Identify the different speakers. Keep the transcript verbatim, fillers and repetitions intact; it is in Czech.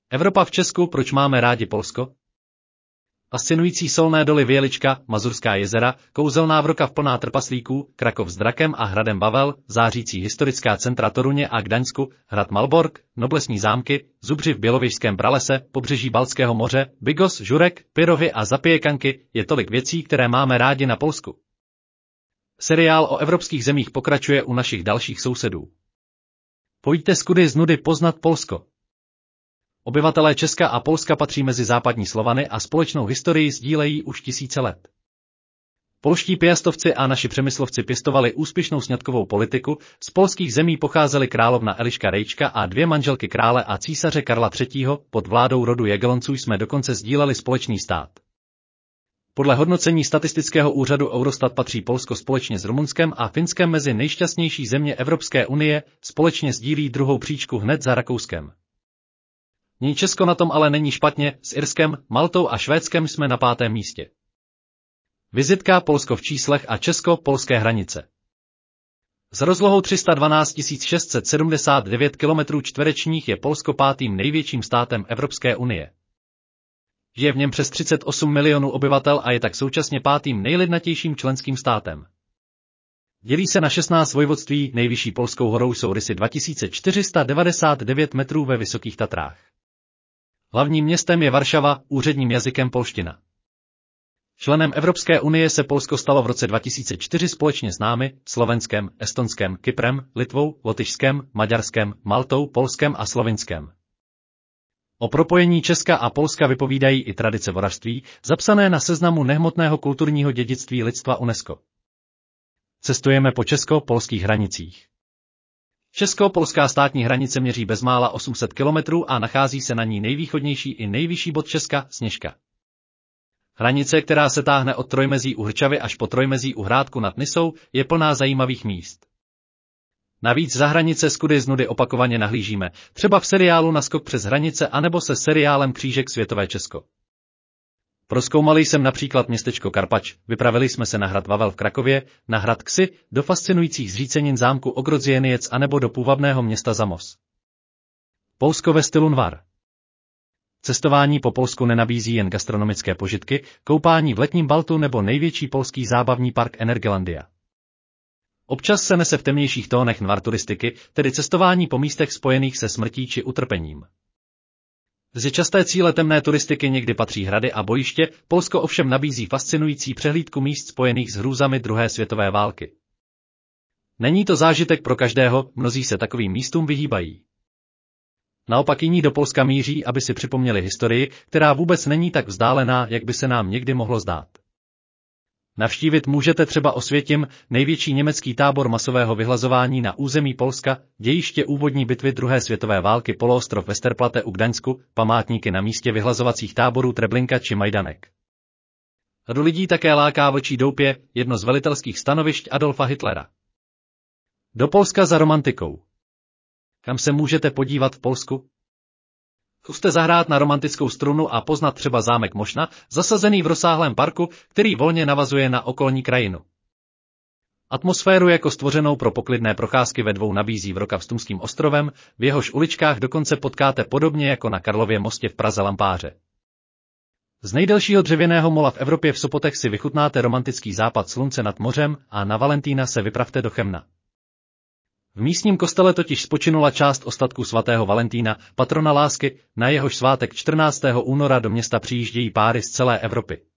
Speaker 1: Evropa v Česku, proč máme rádi Polsko? Fascinující solné doly Vělička, Mazurská jezera, kouzelná Wrocław plná trpaslíků, Krakov s drakem a hradem Wawel, zářící historická centra Toruně a Gdaňsku, hrad Malbork, noblesní zámky, Zubři v Bělověžském pralese, pobřeží Baltského moře, Bigos, Žurek, Pyrovy a zapěkanky, je tolik věcí, které máme rádi na Polsku. Seriál o evropských zemích pokračuje u našich dalších sousedů. Pojďte z kudy z nudy poznat Polsko. Obyvatelé Česka a Polska patří mezi západní Slovany a společnou historii sdílejí už tisíce let. Polští pěstovci a naši přemyslovci pěstovali úspěšnou sňatkovou politiku, z polských zemí pocházely královna Eliška Rejčka a dvě manželky krále a císaře Karla třetího, pod vládou rodu Jagellonců jsme dokonce sdíleli společný stát. Podle hodnocení statistického úřadu Eurostat patří Polsko společně s Rumunskem a Finskem mezi nejšťastnější země Evropské unie, společně sdílí druhou příčku hned za Rakouskem. Ní Česko na tom ale není špatně, s Irskem, Maltou a Švédskem jsme na pátém místě. Vizitka Polsko v číslech a česko-polské hranice. S rozlohou tři sta dvanáct tisíc šest set sedmdesát devět kilometrů čtverečních je Polsko pátým největším státem Evropské unie. Žije v něm přes třicet osm milionů obyvatel a je tak současně pátým nejlidnatějším členským státem. Dělí se na šestnáct vojvodství, nejvyšší polskou horou jsou Rysy dva tisíce čtyři sta devadesát devět metrů ve Vysokých Tatrách. Hlavním městem je Varšava, úředním jazykem polština. Členem Evropské unie se Polsko stalo v roce dva tisíce čtyři společně s námi, Slovenskem, Estonskem, Kyprem, Litvou, Lotyšskem, Maďarskem, Maltou, Polskem a Slovinskem. O propojení Česka a Polska vypovídají i tradice vodařství, zapsané na seznamu nehmotného kulturního dědictví lidstva UNESCO. Cestujeme po česko-polských hranicích. Česko-polská státní hranice měří bezmála osm set kilometrů a nachází se na ní nejvýchodnější i nejvyšší bod Česka, Sněžka. Hranice, která se táhne od Trojmezí u Hrčavy až po Trojmezí u Hrádku nad Nisou, je plná zajímavých míst. Navíc za hranice z kudy z nudy opakovaně nahlížíme, třeba v seriálu Naskok přes hranice anebo se seriálem Křížek světové Česko. Prozkoumali jsem například městečko Karpač, vypravili jsme se na hrad Wawel v Krakově, na hrad Ksy, do fascinujících zřícenin zámku Ogrodzieniec anebo do půvabného města Zamos. Polsko ve stylu nvar. Cestování po Polsku nenabízí jen gastronomické požitky, koupání v letním Baltu nebo největší polský zábavní park Energylandia. Občas se nese v temnějších tónech nvar turistiky, tedy cestování po místech spojených se smrtí či utrpením. Mezi časté cíle temné turistiky někdy patří hrady a bojiště, Polsko ovšem nabízí fascinující přehlídku míst spojených s hrůzami druhé světové války. Není to zážitek pro každého, mnozí se takovým místům vyhýbají. Naopak jiní do Polska míří, aby si připomněli historii, která vůbec není tak vzdálená, jak by se nám někdy mohlo zdát. Navštívit můžete třeba Osvětim, největší německý tábor masového vyhlazování na území Polska, dějiště úvodní bitvy druhé světové války, poloostrov Westerplatte u Gdaňsku, památníky na místě vyhlazovacích táborů Treblinka či Majdanek. Řadu lidí také láká Vlčí doupě, jedno z velitelských stanovišť Adolfa Hitlera. Do Polska za romantikou. Kam se můžete podívat v Polsku? Zkuste zahrát na romantickou strunu a poznat třeba zámek Mošna, zasazený v rozsáhlém parku, který volně navazuje na okolní krajinu. Atmosféru jako stvořenou pro poklidné procházky ve dvou nabízí Wrocław s Tumským ostrovem, v jehož uličkách dokonce potkáte podobně jako na Karlově mostě v Praze lampáře. Z nejdelšího dřevěného mola v Evropě v Sopotech si vychutnáte romantický západ slunce nad mořem a na Valentína se vypravte do Chemna. V místním kostele totiž spočinula část ostatků svatého Valentína, patrona lásky, na jehož svátek čtrnáctého února do města přijíždějí páry z celé Evropy.